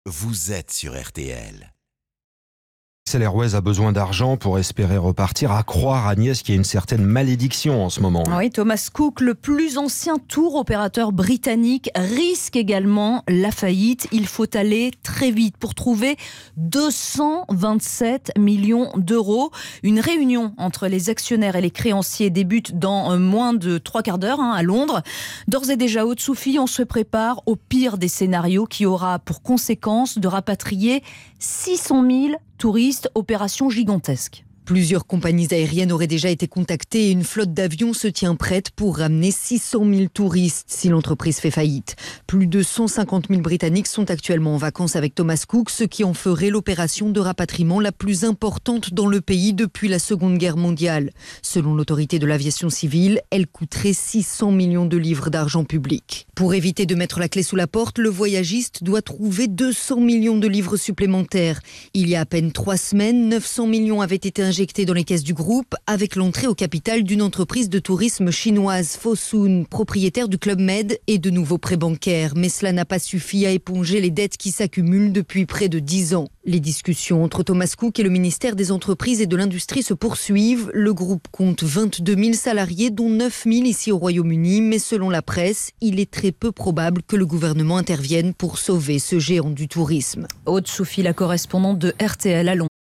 vous êtes sur RTL. Airways a besoin d'argent pour espérer repartir. À croire, Agnès, qu'il y a une certaine malédiction en ce moment. Oui, Thomas Cook, le plus ancien tour opérateur britannique, risque également la faillite. Il faut aller très vite pour trouver 227 millions d'euros. Une réunion entre les actionnaires et les créanciers débute dans moins de 3 quarts d'heure à Londres. D'ores et déjà, Haute-Soufie, on se prépare au pire des scénarios qui aura pour conséquence de rapatrier 600 000 touristes, opération gigantesque. Plusieurs compagnies aériennes auraient déjà été contactées et une flotte d'avions se tient prête pour ramener 600 000 touristes si l'entreprise fait faillite. Plus de 150 000 Britanniques sont actuellement en vacances avec Thomas Cook, ce qui en ferait l'opération de rapatriement la plus importante dans le pays depuis la Seconde Guerre mondiale. Selon l'autorité de l'aviation civile, elle coûterait 600 millions de livres d'argent public. Pour éviter de mettre la clé sous la porte, le voyagiste doit trouver 200 millions de livres supplémentaires. Il y a à peine 3 semaines, 900 millions avaient été injectés dans les caisses du groupe avec l'entrée au capital d'une entreprise de tourisme chinoise, Fosun, propriétaire du Club Med et de nouveaux prêts bancaires. Mais cela n'a pas suffi à éponger les dettes qui s'accumulent depuis près de 10 ans. Les discussions entre Thomas Cook et le ministère des Entreprises et de l'Industrie se poursuivent. Le groupe compte 22 000 salariés, dont 9 000 ici au Royaume-Uni. Mais selon la presse, il est très peu probable que le gouvernement intervienne pour sauver ce géant du tourisme. Haute-Soufie, la correspondante de RTL à Londres.